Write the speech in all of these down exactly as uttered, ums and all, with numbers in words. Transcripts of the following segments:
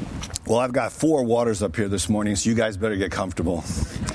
Well, I've got four waters up here this morning, so you guys better get comfortable.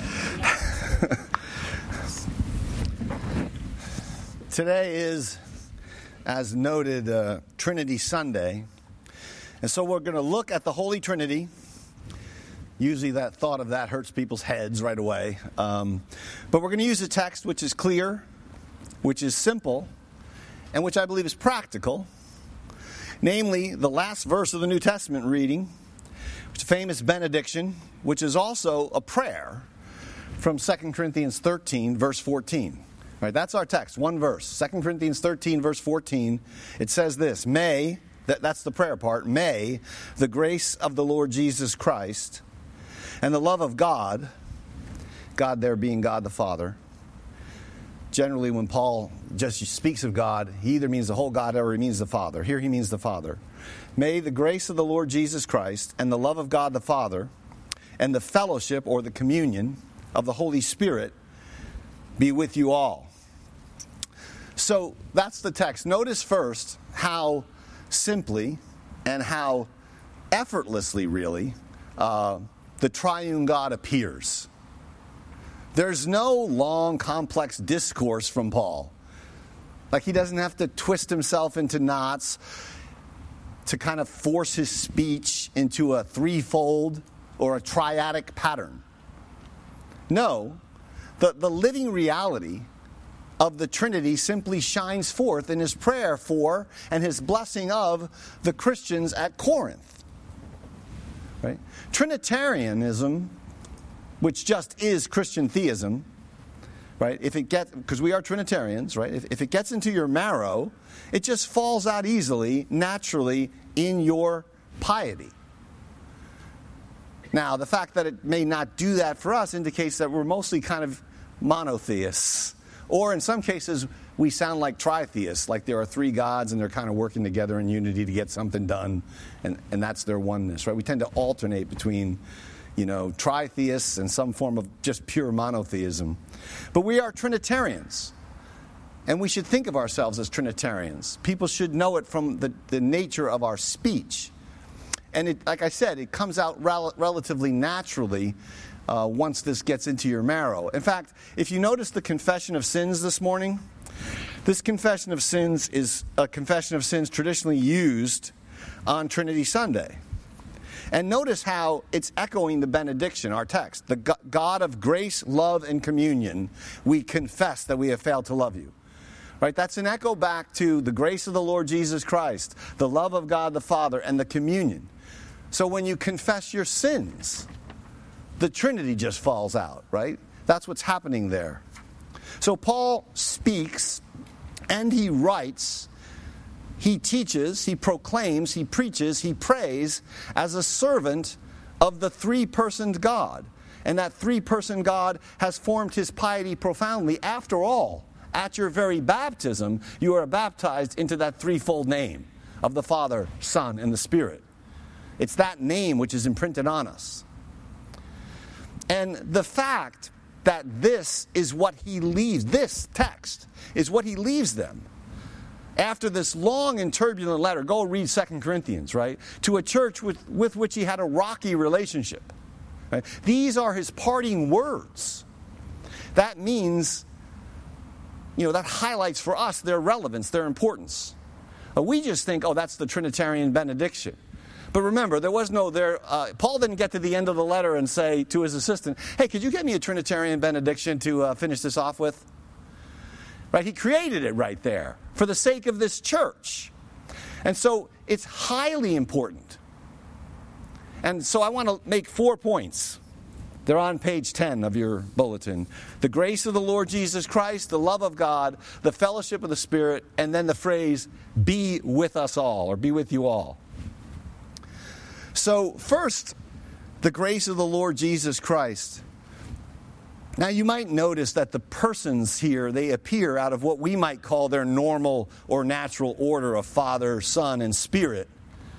Today is, as noted, uh, Trinity Sunday. And so we're going to look at the Holy Trinity. Usually that thought of that hurts people's heads right away. Um, but we're going to use a text which is clear, which is simple, and which I believe is practical. Namely, the last verse of the New Testament reading, which is a famous benediction, which is also a prayer from Second Corinthians thirteen, verse fourteen. All right, that's our text, one verse. Second Corinthians thirteen, verse fourteen. It says this, May, that, that's the prayer part, May the grace of the Lord Jesus Christ and the love of God, God there being God the Father. Generally, when Paul just speaks of God, he either means the whole God or he means the Father. Here he means the Father. May the grace of the Lord Jesus Christ and the love of God the Father and the fellowship or the communion of the Holy Spirit be with you all. So that's the text. Notice first how simply and how effortlessly, really, uh, the triune God appears. There's no long, complex discourse from Paul. Like he doesn't have to twist himself into knots to kind of force his speech into a threefold or a triadic pattern. No, the, the living reality of the Trinity simply shines forth in his prayer for and his blessing of the Christians at Corinth. Right? Trinitarianism, which just is Christian theism, right? If it gets, because we are Trinitarians, right? If, if it gets into your marrow, it just falls out easily, naturally, in your piety. Now, the fact that it may not do that for us indicates that we're mostly kind of monotheists. Or in some cases, we sound like tritheists, like there are three gods and they're kind of working together in unity to get something done, and, and that's their oneness, right? We tend to alternate between, you know, tritheists and some form of just pure monotheism. But we are Trinitarians, and we should think of ourselves as Trinitarians. People should know it from the, the nature of our speech. And it, like I said, it comes out rel- relatively naturally uh, once this gets into your marrow. In fact, if you notice the confession of sins this morning, this confession of sins is a confession of sins traditionally used on Trinity Sunday. And notice how it's echoing the benediction, our text. The God of grace, love, and communion, we confess that we have failed to love you. Right? That's an echo back to the grace of the Lord Jesus Christ, the love of God the Father, and the communion. So when you confess your sins, the Trinity just falls out, right? That's what's happening there. So Paul speaks and he writes. He teaches, he proclaims, he preaches, he prays as a servant of the three-personed God. And that three-person God has formed his piety profoundly. After all, at your very baptism, you are baptized into that threefold name of the Father, Son, and the Spirit. It's that name which is imprinted on us. And the fact that this is what he leaves, this text is what he leaves them. After this long and turbulent letter, go read Second Corinthians, right? To a church with, with which he had a rocky relationship. Right? These are his parting words. That means, you know, that highlights for us their relevance, their importance. But we just think, oh, that's the Trinitarian benediction. But remember, there was no there. Uh, Paul didn't get to the end of the letter and say to his assistant, hey, could you get me a Trinitarian benediction to uh, finish this off with? Right? He created it right there for the sake of this church. And so it's highly important. And so I want to make four points. They're on page ten of your bulletin. The grace of the Lord Jesus Christ, the love of God, the fellowship of the Spirit, and then the phrase, be with us all, or be with you all. So first, the grace of the Lord Jesus Christ. Now, you might notice that the persons here, they appear out of what we might call their normal or natural order of Father, Son, and Spirit.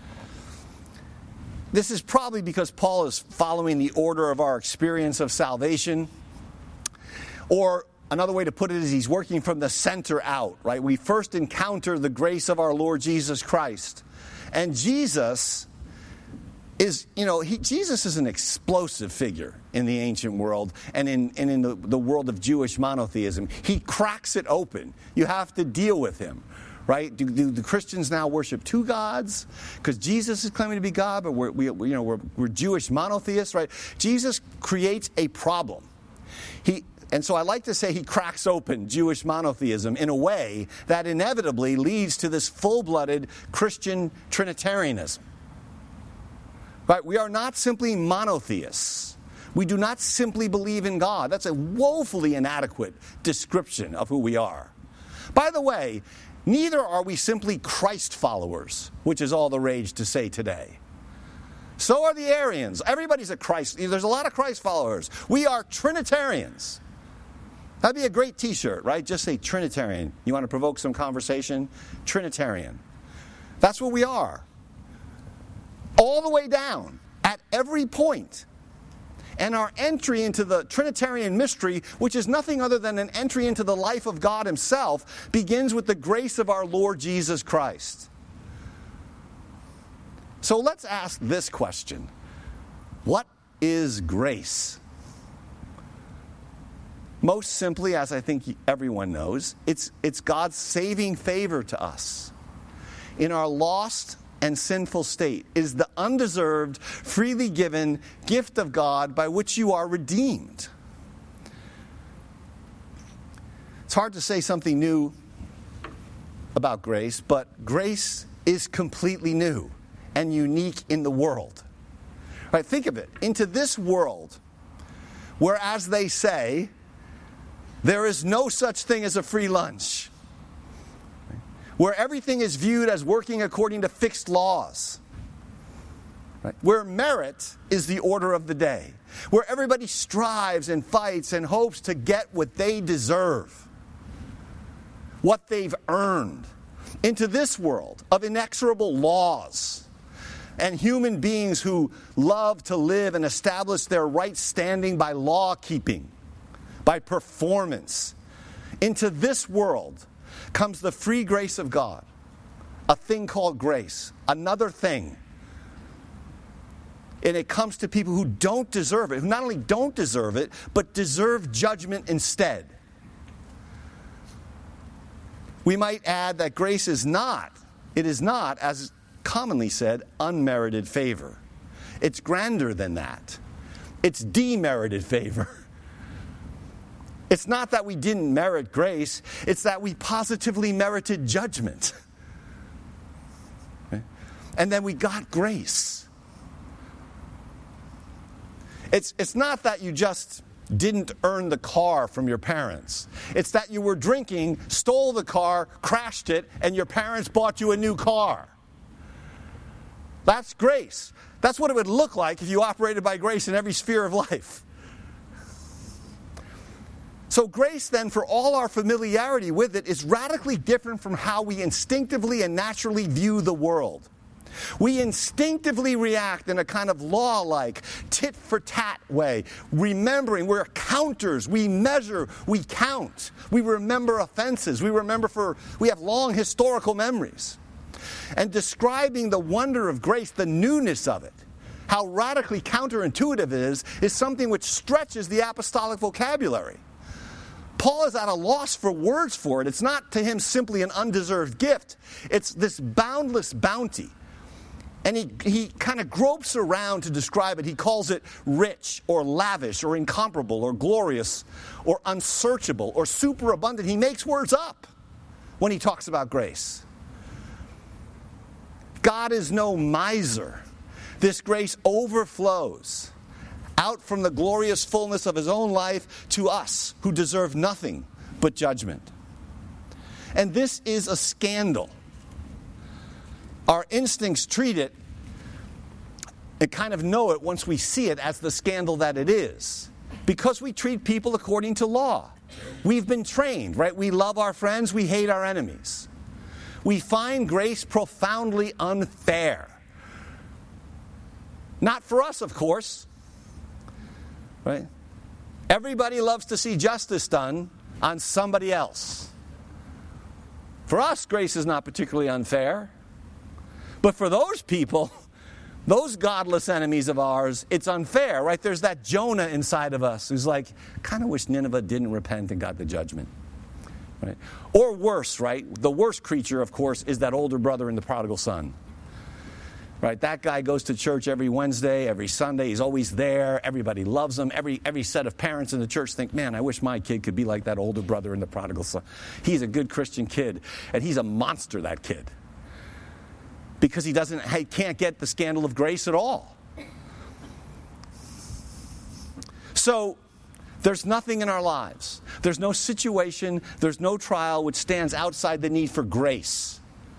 This is probably because Paul is following the order of our experience of salvation. Or another way to put it is he's working from the center out, right? We first encounter the grace of our Lord Jesus Christ. And Jesus is, you know, he, Jesus is an explosive figure in the ancient world and in, and in the, the world of Jewish monotheism. He cracks it open. You have to deal with him, right? Do, do the Christians now worship two gods? Because Jesus is claiming to be God, but we're, we, you know, we're, we're Jewish monotheists, right? Jesus creates a problem. He... And so I like to say he cracks open Jewish monotheism in a way that inevitably leads to this full-blooded Christian Trinitarianism. Right? We are not simply monotheists. We do not simply believe in God. That's a woefully inadequate description of who we are. By the way, neither are we simply Christ followers, which is all the rage to say today. So are the Arians. Everybody's a Christ. There's a lot of Christ followers. We are Trinitarians. That'd be a great t-shirt, right? Just say Trinitarian. You want to provoke some conversation? Trinitarian. That's what we are. All the way down, at every point. And our entry into the Trinitarian mystery, which is nothing other than an entry into the life of God himself, begins with the grace of our Lord Jesus Christ. So let's ask this question. What is grace? Most simply, as I think everyone knows, it's, it's God's saving favor to us. In our lost and sinful state is the undeserved, freely given gift of God by which you are redeemed. It's hard to say something new about grace, but grace is completely new and unique in the world. Right, think of it. Into this world, where, as they say, there is no such thing as a free lunch, where everything is viewed as working according to fixed laws, right? Where merit is the order of the day, where everybody strives and fights and hopes to get what they deserve, what they've earned. Into this world of inexorable laws and human beings who love to live and establish their right standing by law keeping, by performance. Into this world comes the free grace of God, a thing called grace, another thing. And it comes to people who don't deserve it, who not only don't deserve it, but deserve judgment instead. We might add that grace is not, it is not, as commonly said, unmerited favor. It's grander than that. It's demerited favor. It's not that we didn't merit grace, it's that we positively merited judgment. Okay? And then we got grace. It's, it's not that you just didn't earn the car from your parents. It's that you were drinking, stole the car, crashed it, and your parents bought you a new car. That's grace. That's what it would look like if you operated by grace in every sphere of life. So grace, then, for all our familiarity with it, is radically different from how we instinctively and naturally view the world. We instinctively react in a kind of law-like, tit-for-tat way, remembering we're counters, we measure, we count, we remember offenses, we remember for, we have long historical memories. And describing the wonder of grace, the newness of it, how radically counterintuitive it is, is something which stretches the apostolic vocabulary. Paul is at a loss for words for it. It's not to him simply an undeserved gift. It's this boundless bounty. And he, he kind of gropes around to describe it. He calls it rich or lavish or incomparable or glorious or unsearchable or superabundant. He makes words up when he talks about grace. God is no miser. This grace overflows out from the glorious fullness of his own life to us who deserve nothing but judgment. And this is a scandal. Our instincts treat it and kind of know it once we see it as the scandal that it is. Because we treat people according to law. We've been trained, right? We love our friends, we hate our enemies. We find grace profoundly unfair. Not for us, of course. Right? Everybody loves to see justice done on somebody else. For us, grace is not particularly unfair. But for those people, Those godless enemies of ours, it's unfair, right? There's that Jonah inside of us who's like, kind of wish Nineveh didn't repent and got the judgment. Right? Or worse, right? The worst creature, of course, is that older brother in the prodigal son. Right? That guy goes to church every Wednesday, every Sunday. He's always there. Everybody loves him. Every every set of parents in the church think, man, I wish my kid could be like that older brother in the prodigal son. He's a good Christian kid, and he's a monster, that kid. Because he doesn't, he can't get the scandal of grace at all. So, there's nothing in our lives. There's no situation, there's no trial which stands outside the need for grace.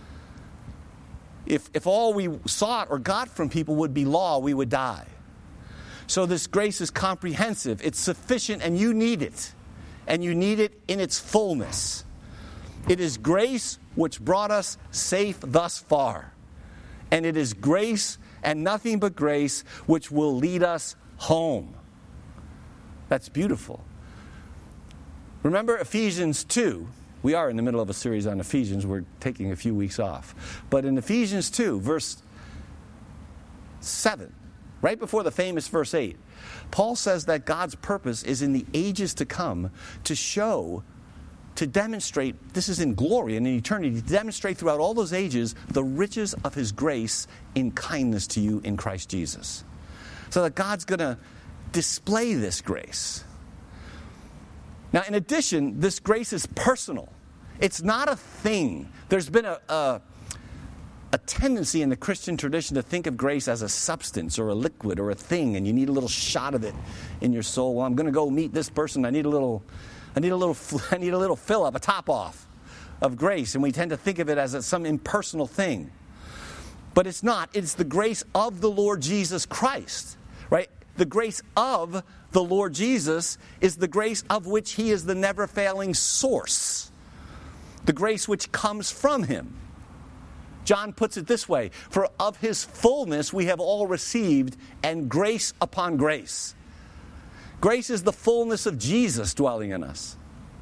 If, if all we sought or got from people would be law, we would die. So this grace is comprehensive. It's sufficient, and you need it. And you need it in its fullness. It is grace which brought us safe thus far. And it is grace and nothing but grace which will lead us home. That's beautiful. Remember Ephesians two. We are in the middle of a series on Ephesians. We're taking a few weeks off. But in Ephesians two, verse seven, right before the famous verse eight, Paul says that God's purpose is in the ages to come to show, to demonstrate, this is in glory and in eternity, to demonstrate throughout all those ages the riches of His grace in kindness to you in Christ Jesus. So that God's going to display this grace. Now, in addition, this grace is personal. It's not a thing. There's been a, a, a tendency in the Christian tradition to think of grace as a substance or a liquid or a thing, and you need a little shot of it in your soul. Well, I'm going to go meet this person. I need a little, I need a little, I need a little fill up, a top off of grace, and we tend to think of it as a, some impersonal thing. But it's not. It's the grace of the Lord Jesus Christ, right? The grace of the Lord Jesus is the grace of which He is the never-failing source. The grace which comes from Him. John puts it this way, for of His fullness we have all received, and grace upon grace. Grace is the fullness of Jesus dwelling in us.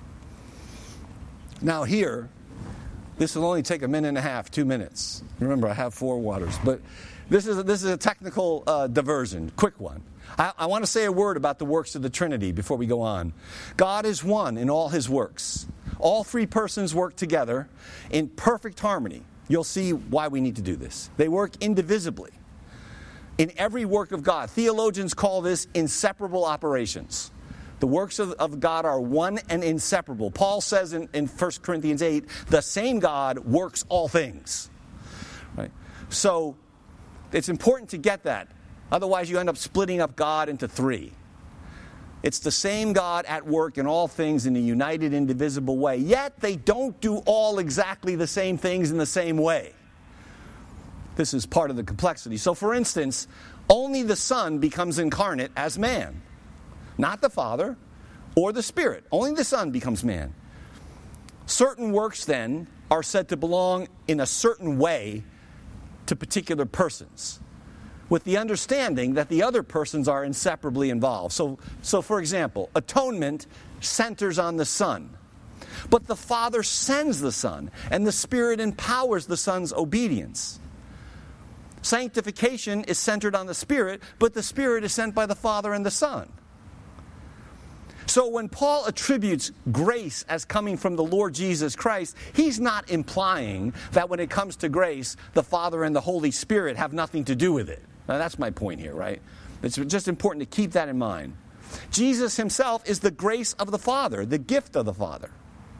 Now here, this will only take a minute and a half, two minutes. Remember, I have four waters, but this is a, this is a technical uh, diversion, quick one. I, I want to say a word about the works of the Trinity before we go on. God is one in all His works. All three persons work together in perfect harmony. You'll see why we need to do this. They work indivisibly in every work of God. Theologians call this inseparable operations. The works of, of God are one and inseparable. Paul says in, in First Corinthians eight, the same God works all things. Right? So it's important to get that. Otherwise, you end up splitting up God into three. It's the same God at work in all things in a united, indivisible way. Yet, they don't do all exactly the same things in the same way. This is part of the complexity. So, for instance, only the Son becomes incarnate as man. Not the Father or the Spirit. Only the Son becomes man. Certain works, then, are said to belong in a certain way to particular persons, with the understanding that the other persons are inseparably involved. So, so for example, atonement centers on the Son. But the Father sends the Son, and the Spirit empowers the Son's obedience. Sanctification is centered on the Spirit, but the Spirit is sent by the Father and the Son. So when Paul attributes grace as coming from the Lord Jesus Christ, he's not implying that when it comes to grace, the Father and the Holy Spirit have nothing to do with it. Now, that's my point here, right? It's just important to keep that in mind. Jesus Himself is the grace of the Father, the gift of the Father.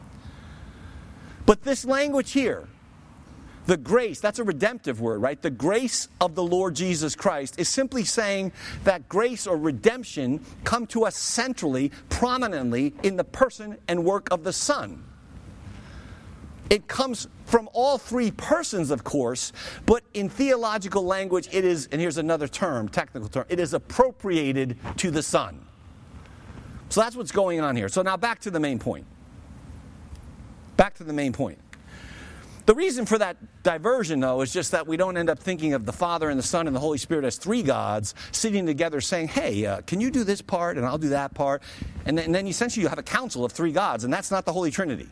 But this language here, the grace, that's a redemptive word, right? The grace of the Lord Jesus Christ is simply saying that grace or redemption come to us centrally, prominently in the person and work of the Son. It comes from all three persons, of course, but in theological language it is, and here's another term, technical term, it is appropriated to the Son. So that's what's going on here. So now back to the main point. Back to the main point. The reason for that diversion, though, is just that we don't end up thinking of the Father and the Son and the Holy Spirit as three gods sitting together saying, hey, uh, can you do this part and I'll do that part? And then, and then essentially you have a council of three gods, and that's not the Holy Trinity.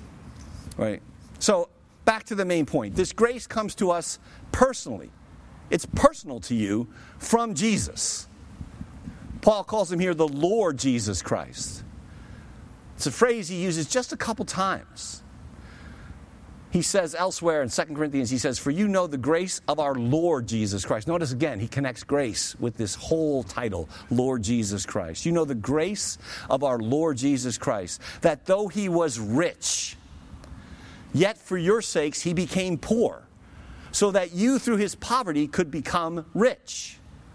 Right? So, back to the main point. This grace comes to us personally It's personal to you from Jesus. Paul calls him here the Lord Jesus Christ. It's a phrase he uses just a couple times. He says elsewhere in Second Corinthians, he says, "For you know the grace of our Lord Jesus Christ." Notice again, he connects grace with this whole title, Lord Jesus Christ. You know the grace of our Lord Jesus Christ, that though he was rich, yet for your sakes he became poor, so that you through his poverty could become rich.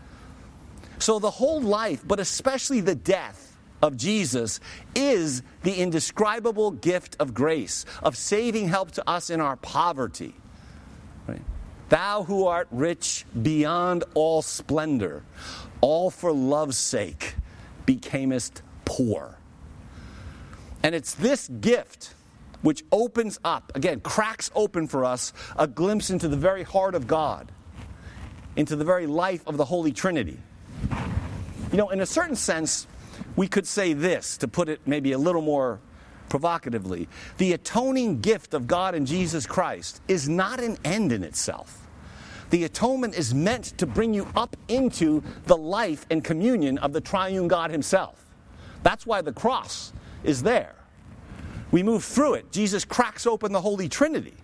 So the whole life, but especially the death of Jesus, is the indescribable gift of grace, of saving help to us in our poverty. Right? Thou who art rich beyond all splendor, all for love's sake becamest poor. And it's this gift which opens up, again, cracks open for us a glimpse into the very heart of God, into the very life of the Holy Trinity. You know, in a certain sense, we could say this, to put it maybe a little more provocatively. The atoning gift of God in Jesus Christ is not an end in itself. The atonement is meant to bring you up into the life and communion of the triune God himself. That's why the cross is there. We move through it. Jesus cracks open the Holy Trinity.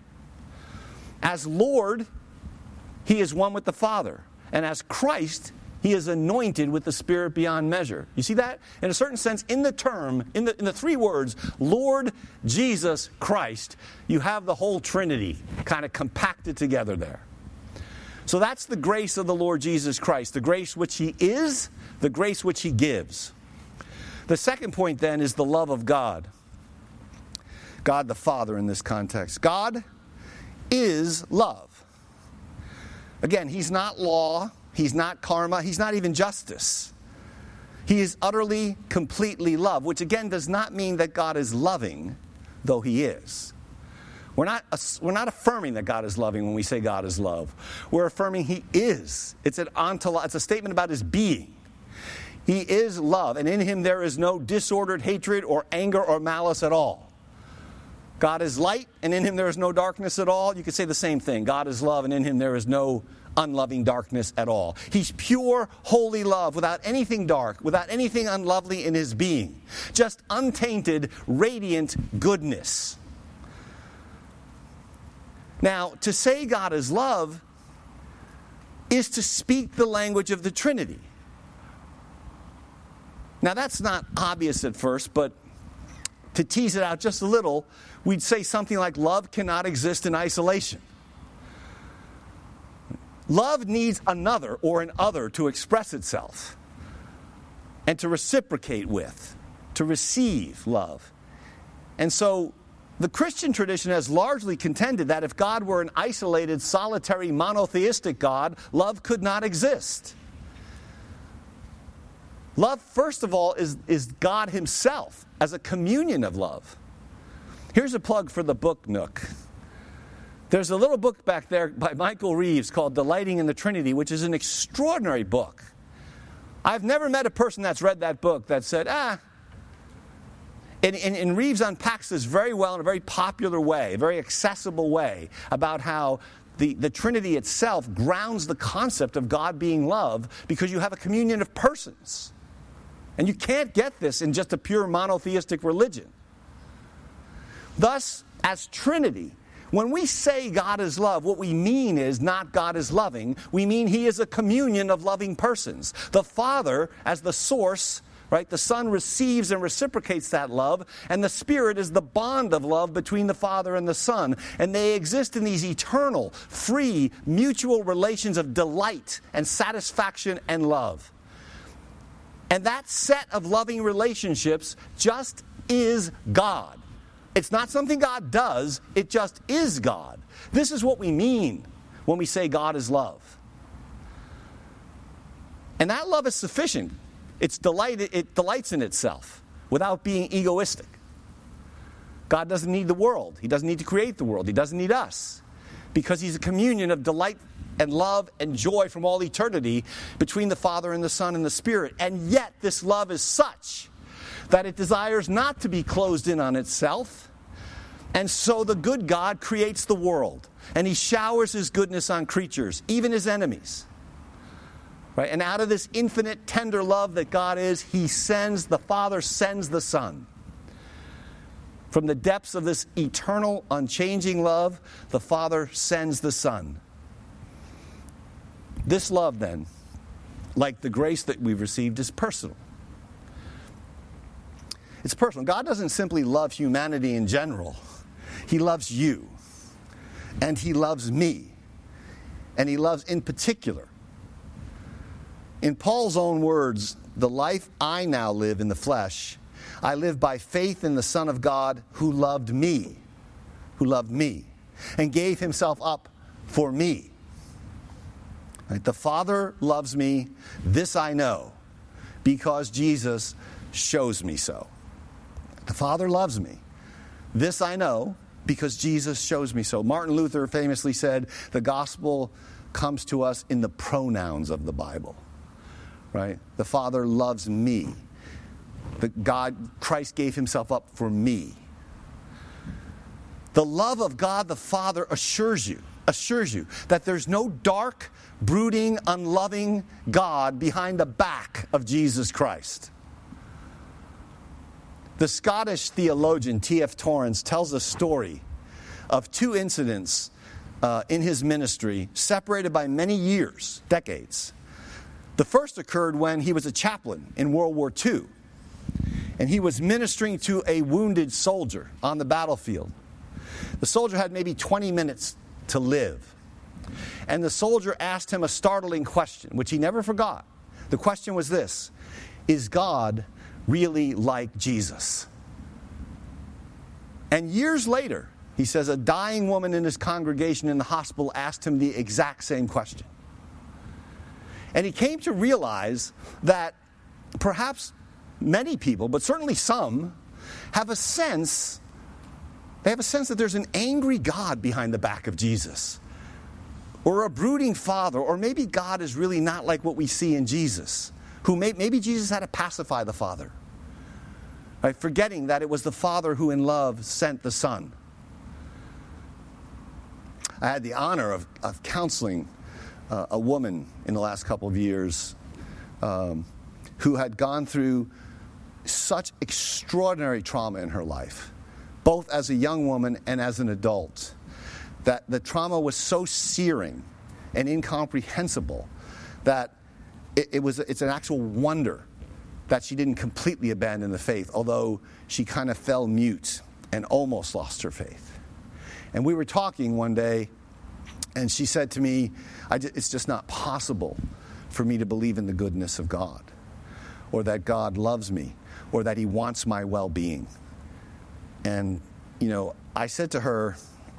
As Lord, he is one with the Father. And as Christ, he is anointed with the Spirit beyond measure. You see that? In a certain sense, in the term, in the, in the three words, Lord Jesus Christ, you have the whole Trinity kind of compacted together there. So that's the grace of the Lord Jesus Christ, the grace which he is, the grace which he gives. The second point then is the love of God. God the Father in this context. God is love. Again, he's not law. He's not karma. He's not even justice. He is utterly, completely love, which again does not mean that God is loving, though he is. We're not, we're not affirming that God is loving when we say God is love. We're affirming he is. It's an ontolo- it's a statement about his being. He is love, and in him there is no disordered hatred or anger or malice at all. God is light, and in him there is no darkness at all. You could say the same thing. God is love, and in him there is no unloving darkness at all. He's pure, holy love, without anything dark, without anything unlovely in his being. Just untainted, radiant goodness. Now, to say God is love is to speak the language of the Trinity. Now, that's not obvious at first, but to tease it out just a little, we'd say something like love cannot exist in isolation. Love needs another or an other to express itself and to reciprocate with, to receive love. And so the Christian tradition has largely contended that if God were an isolated, solitary, monotheistic God, love could not exist. Love, first of all, is, is God himself as a communion of love. Here's a plug for the book Nook. There's a little book back there by Michael Reeves called Delighting in the Trinity, which is an extraordinary book. I've never met a person that's read that book that said, ah. And, and, and Reeves unpacks this very well in a very popular way, a very accessible way, about how the, the Trinity itself grounds the concept of God being love because you have a communion of persons. And you can't get this in just a pure monotheistic religion. Thus, as Trinity, when we say God is love, what we mean is not God is loving. We mean he is a communion of loving persons. The Father, as the source, right? The Son receives and reciprocates that love, and the Spirit is the bond of love between the Father and the Son. And they exist in these eternal, free, mutual relations of delight and satisfaction and love. And that set of loving relationships just is God. It's not something God does, it just is God. This is what we mean when we say God is love. And that love is sufficient. It's delight, it delights in itself without being egoistic. God doesn't need the world. He doesn't need to create the world. He doesn't need us. Because he's a communion of delight and love and joy from all eternity between the Father and the Son and the Spirit. And yet this love is such that it desires not to be closed in on itself. And so the good God creates the world. And he showers his goodness on creatures, even his enemies. Right? And out of this infinite, tender love that God is, he sends, the Father sends the Son. From the depths of this eternal, unchanging love, the Father sends the Son. This love, then, like the grace that we've received, is personal. It's personal. God doesn't simply love humanity in general. He loves you. And he loves me. And he loves in particular. In Paul's own words, the life I now live in the flesh, I live by faith in the Son of God who loved me, who loved me, and gave himself up for me. Right? The Father loves me, this I know, because Jesus shows me so. The Father loves me. This I know because Jesus shows me so. Martin Luther famously said, the gospel comes to us in the pronouns of the Bible. Right? The Father loves me. The God, Christ gave himself up for me. The love of God the Father assures you, assures you that there's no dark, brooding, unloving God behind the back of Jesus Christ. The Scottish theologian T F Torrance tells a story of two incidents uh, in his ministry, separated by many years, decades. The first occurred when he was a chaplain in World War Two, and he was ministering to a wounded soldier on the battlefield. The soldier had maybe twenty minutes to live, and the soldier asked him a startling question, which he never forgot. The question was this: is God really like Jesus? And years later, he says, a dying woman in his congregation in the hospital asked him the exact same question. And he came to realize that perhaps many people, but certainly some, have a sense, they have a sense that there's an angry God behind the back of Jesus, or a brooding Father, or maybe God is really not like what we see in Jesus. Who may, maybe Jesus had to pacify the Father, right? Forgetting that it was the Father who in love sent the Son. I had the honor of, of counseling uh, a woman in the last couple of years um, who had gone through such extraordinary trauma in her life, both as a young woman and as an adult, that the trauma was so searing and incomprehensible that It, it was, it's an actual wonder that she didn't completely abandon the faith, although she kind of fell mute and almost lost her faith. And we were talking one day, and she said to me, I just, it's just not possible for me to believe in the goodness of God, or that God loves me, or that he wants my well-being. And, you know, I said to her,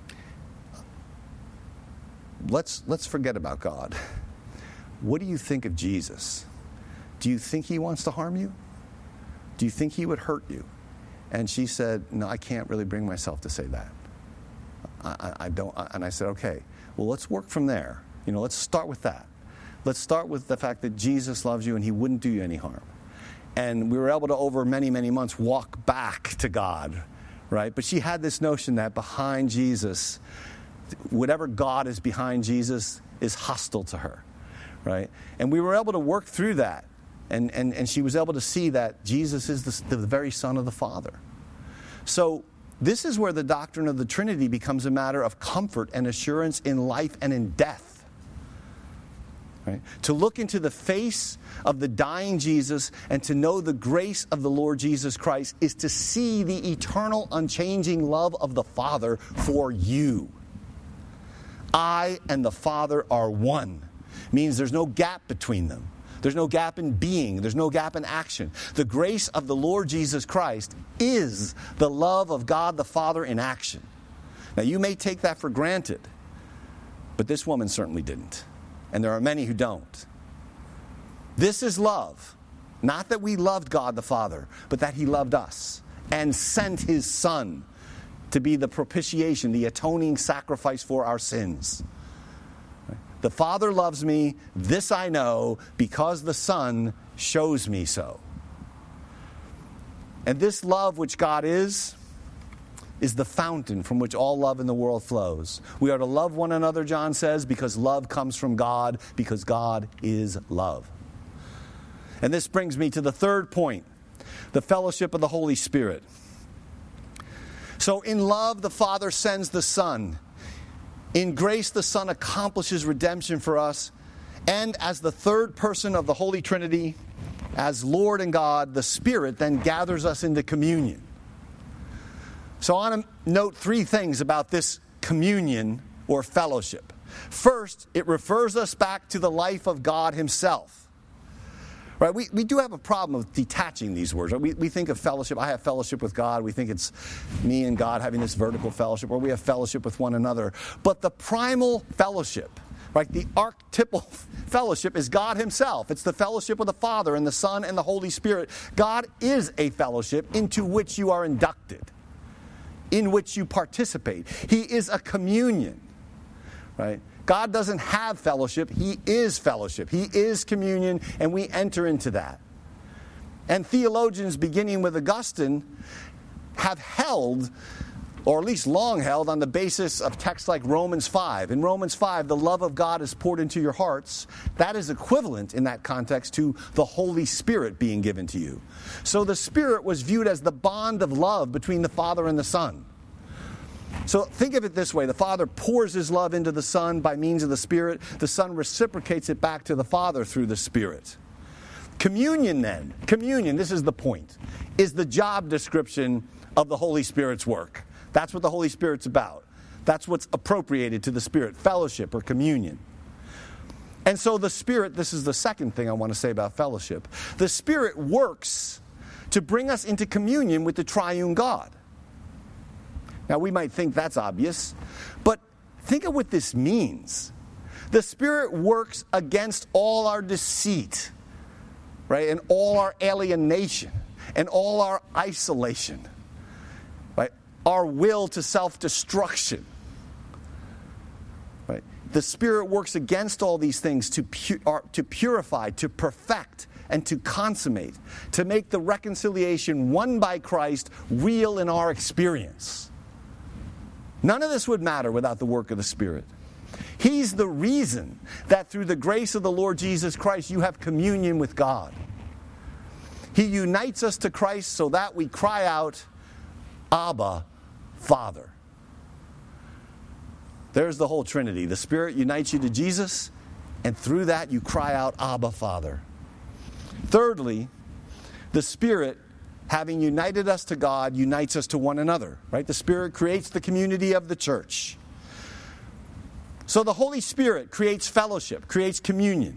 let's let's forget about God. What do you think of Jesus? Do you think he wants to harm you? Do you think he would hurt you? And she said, no, I can't really bring myself to say that. I, I, I don't. And I said, okay, well, let's work from there. You know, let's start with that. Let's start with the fact that Jesus loves you and he wouldn't do you any harm. And we were able to, over many, many months, walk back to God, right? But she had this notion that behind Jesus, whatever God is behind Jesus is hostile to her. Right? And we were able to work through that. And, and, and she was able to see that Jesus is the, the very Son of the Father. So this is where the doctrine of the Trinity becomes a matter of comfort and assurance in life and in death. Right? To look into the face of the dying Jesus and to know the grace of the Lord Jesus Christ is to see the eternal, unchanging love of the Father for you. I and the Father are one. Means there's no gap between them. There's no gap in being. There's no gap in action. The grace of the Lord Jesus Christ is the love of God the Father in action. Now, you may take that for granted, but this woman certainly didn't. And there are many who don't. This is love. Not that we loved God the Father, but that he loved us and sent his Son to be the propitiation, the atoning sacrifice for our sins. The Father loves me, this I know, because the Son shows me so. And this love which God is, is the fountain from which all love in the world flows. We are to love one another, John says, because love comes from God, because God is love. And this brings me to the third point, the fellowship of the Holy Spirit. So in love, the Father sends the Son. In grace, the Son accomplishes redemption for us. And as the third person of the Holy Trinity, as Lord and God, the Spirit then gathers us into communion. So I want to note three things about this communion or fellowship. First, it refers us back to the life of God Himself. Right? We, we do have a problem with detaching these words. Right? We, we think of fellowship, I have fellowship with God. We think it's me and God having this vertical fellowship, or we have fellowship with one another. But the primal fellowship, right, the archetypal fellowship is God Himself. It's the fellowship of the Father and the Son and the Holy Spirit. God is a fellowship into which you are inducted, in which you participate. He is a communion, right? God doesn't have fellowship. He is fellowship. He is communion, and we enter into that. And theologians, beginning with Augustine, have held, or at least long held, on the basis of texts like Romans five. In Romans five, the love of God is poured into your hearts. That is equivalent in that context to the Holy Spirit being given to you. So the Spirit was viewed as the bond of love between the Father and the Son. So think of it this way. The Father pours His love into the Son by means of the Spirit. The Son reciprocates it back to the Father through the Spirit. Communion then, communion, this is the point, is the job description of the Holy Spirit's work. That's what the Holy Spirit's about. That's what's appropriated to the Spirit, fellowship or communion. And so the Spirit, this is the second thing I want to say about fellowship. The Spirit works to bring us into communion with the triune God. Now, we might think that's obvious, but think of what this means. The Spirit works against all our deceit, right, and all our alienation, and all our isolation, right, our will to self-destruction. Right? The Spirit works against all these things to, pu- or, to purify, to perfect, and to consummate, to make the reconciliation won by Christ real in our experience. None of this would matter without the work of the Spirit. He's the reason that through the grace of the Lord Jesus Christ you have communion with God. He unites us to Christ so that we cry out, Abba, Father. There's the whole Trinity. The Spirit unites you to Jesus, and through that you cry out, Abba, Father. Thirdly, the Spirit, having united us to God, unites us to one another. Right? The Spirit creates the community of the church. So the Holy Spirit creates fellowship, creates communion.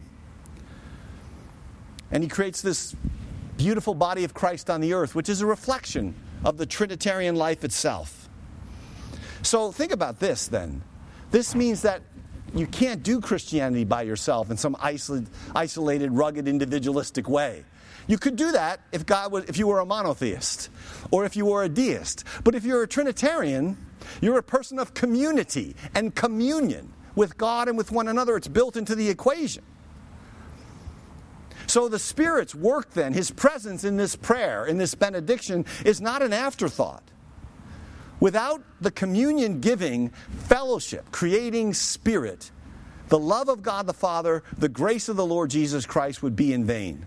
And He creates this beautiful body of Christ on the earth, which is a reflection of the Trinitarian life itself. So think about this then. This means that you can't do Christianity by yourself in some isolated, isolated, rugged, individualistic way. You could do that if God was, if you were a monotheist or if you were a deist. But if you're a Trinitarian, you're a person of community and communion with God and with one another. It's built into the equation. So the Spirit's work then, His presence in this prayer, in this benediction, is not an afterthought. Without the communion-giving fellowship, creating Spirit, the love of God the Father, the grace of the Lord Jesus Christ would be in vain.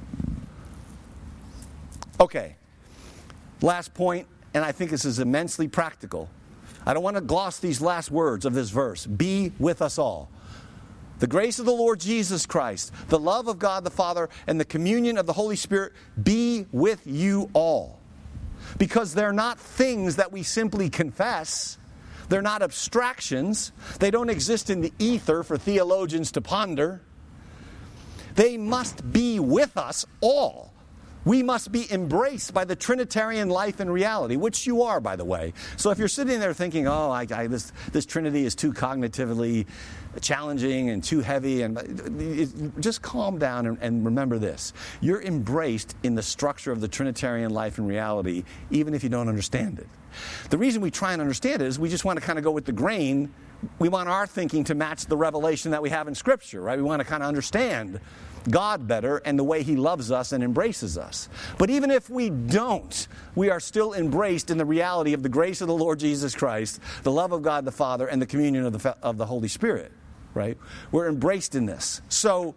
Okay, last point, and I think this is immensely practical. I don't want to gloss these last words of this verse. Be with us all. The grace of the Lord Jesus Christ, the love of God the Father, and the communion of the Holy Spirit be with you all. Because they're not things that we simply confess. They're not abstractions. They don't exist in the ether for theologians to ponder. They must be with us all. We must be embraced by the Trinitarian life and reality, which you are, by the way. So if you're sitting there thinking, oh, I, I, this, this Trinity is too cognitively challenging and too heavy, and it, just calm down and, and remember this. You're embraced in the structure of the Trinitarian life and reality, even if you don't understand it. The reason we try and understand it is we just want to kind of go with the grain. We want our thinking to match the revelation that we have in Scripture, right? We want to kind of understand God better and the way He loves us and embraces us. But even if we don't, we are still embraced in the reality of the grace of the Lord Jesus Christ, the love of God the Father, and the communion of the, of the Holy Spirit, right? We're embraced in this. So,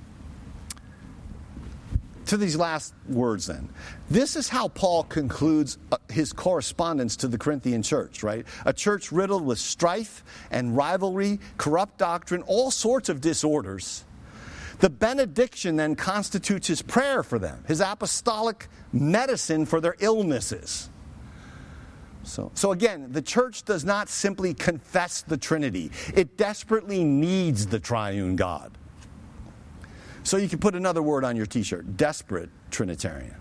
to these last words then. This is how Paul concludes his correspondence to the Corinthian church, right? A church riddled with strife and rivalry, corrupt doctrine, all sorts of disorders. The benediction then constitutes his prayer for them, his apostolic medicine for their illnesses. So, so again, the church does not simply confess the Trinity. It desperately needs the triune God. So you can put another word on your t-shirt, desperate Trinitarian.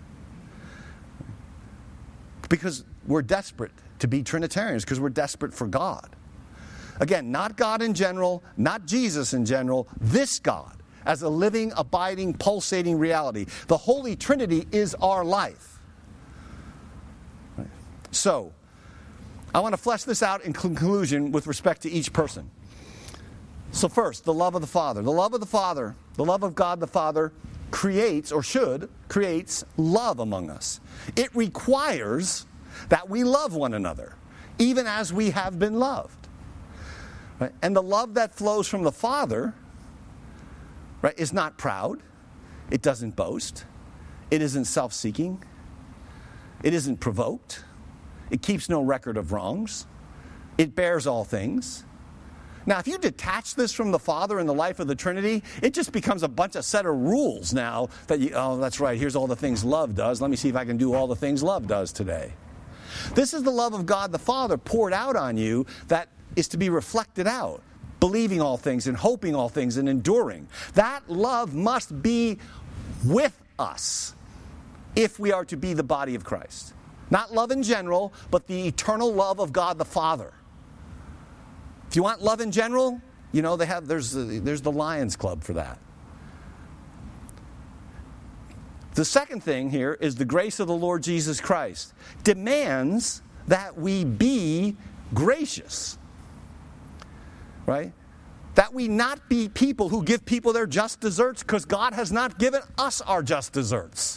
Because we're desperate to be Trinitarians, because we're desperate for God. Again, not God in general, not Jesus in general, this God as a living, abiding, pulsating reality. The Holy Trinity is our life. Right. So, I want to flesh this out in conclusion with respect to each person. So first, the love of the Father. The love of the Father, the love of God the Father creates, or should, creates love among us. It requires that we love one another, even as we have been loved. Right? And the love that flows from the Father, right, is not proud. It doesn't boast. It isn't self-seeking. It isn't provoked. It keeps no record of wrongs. It bears all things. Now, if you detach this from the Father and the life of the Trinity, it just becomes a bunch of set of rules now that you, oh, that's right, here's all the things love does. Let me see if I can do all the things love does today. This is the love of God the Father poured out on you that is to be reflected out, believing all things and hoping all things and enduring. That love must be with us if we are to be the body of Christ. Not love in general, but the eternal love of God the Father. If you want love in general, you know, they have there's the, there's the Lions Club for that. The second thing here is the grace of the Lord Jesus Christ demands that we be gracious. Right? That we not be people who give people their just desserts because God has not given us our just desserts.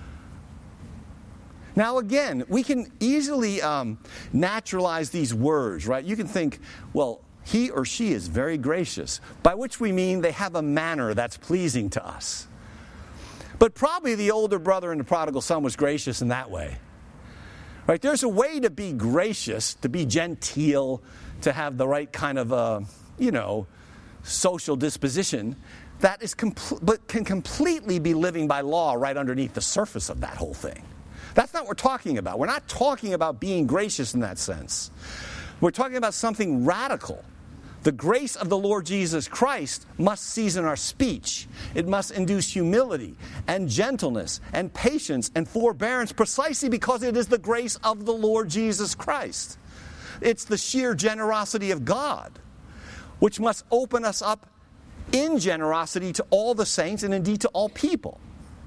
Now again, we can easily um, naturalize these words, right? You can think, well, he or she is very gracious, by which we mean they have a manner that's pleasing to us. But probably the older brother in the prodigal son was gracious in that way. Right? There's a way to be gracious, to be genteel, to have the right kind of, uh, you know, social disposition that is, compl- but can completely be living by law right underneath the surface of that whole thing. That's not what we're talking about. We're not talking about being gracious in that sense. We're talking about something radical. The grace of the Lord Jesus Christ must season our speech. It must induce humility and gentleness and patience and forbearance precisely because it is the grace of the Lord Jesus Christ. It's the sheer generosity of God, which must open us up in generosity to all the saints and indeed to all people.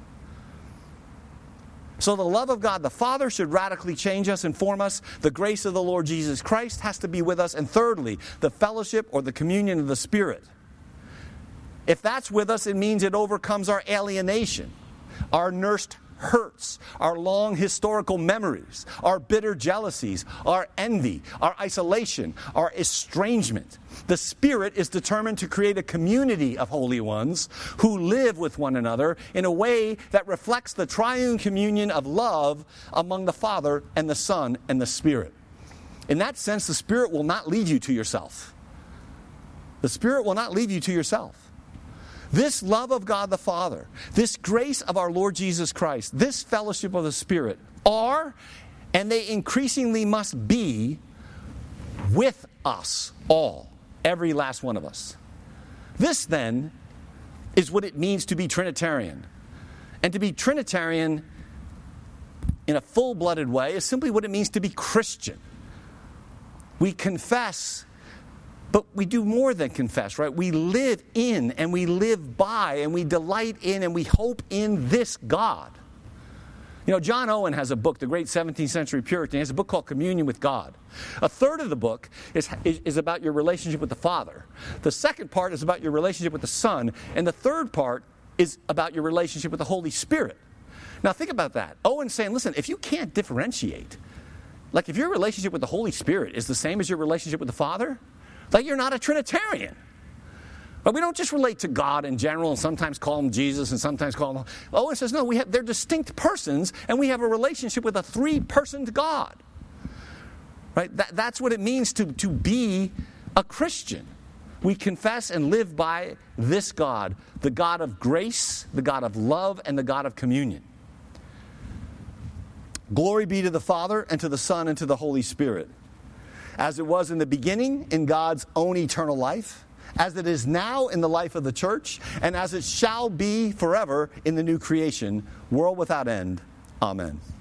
So the love of God the Father should radically change us and form us. The grace of the Lord Jesus Christ has to be with us. And thirdly, the fellowship or the communion of the Spirit. If that's with us, it means it overcomes our alienation, our nursed hurts, our long historical memories, our bitter jealousies, our envy, our isolation, our estrangement. The Spirit is determined to create a community of holy ones who live with one another in a way that reflects the triune communion of love among the Father and the Son and the Spirit. In that sense, the Spirit will not leave you to yourself. The Spirit will not leave you to yourself. This love of God the Father, this grace of our Lord Jesus Christ, this fellowship of the Spirit are, and they increasingly must be, with us all, every last one of us. This, then, is what it means to be Trinitarian. And to be Trinitarian in a full-blooded way is simply what it means to be Christian. We confess, but we do more than confess, right? We live in and we live by and we delight in and we hope in this God. You know, John Owen has a book, the great seventeenth century Puritan. He has a book called Communion with God. A third of the book is, is, is about your relationship with the Father. The second part is about your relationship with the Son. And the third part is about your relationship with the Holy Spirit. Now think about that. Owen's saying, listen, if you can't differentiate, like if your relationship with the Holy Spirit is the same as your relationship with the Father, like you're not a Trinitarian. But we don't just relate to God in general and sometimes call him Jesus and sometimes call him... Owen says, no, we have, they're distinct persons and we have a relationship with a three-personed God. Right? That, that's what it means to, to be a Christian. We confess and live by this God, the God of grace, the God of love, and the God of communion. Glory be to the Father, and to the Son, and to the Holy Spirit, as it was in the beginning in God's own eternal life, as it is now in the life of the church, and as it shall be forever in the new creation, world without end. Amen.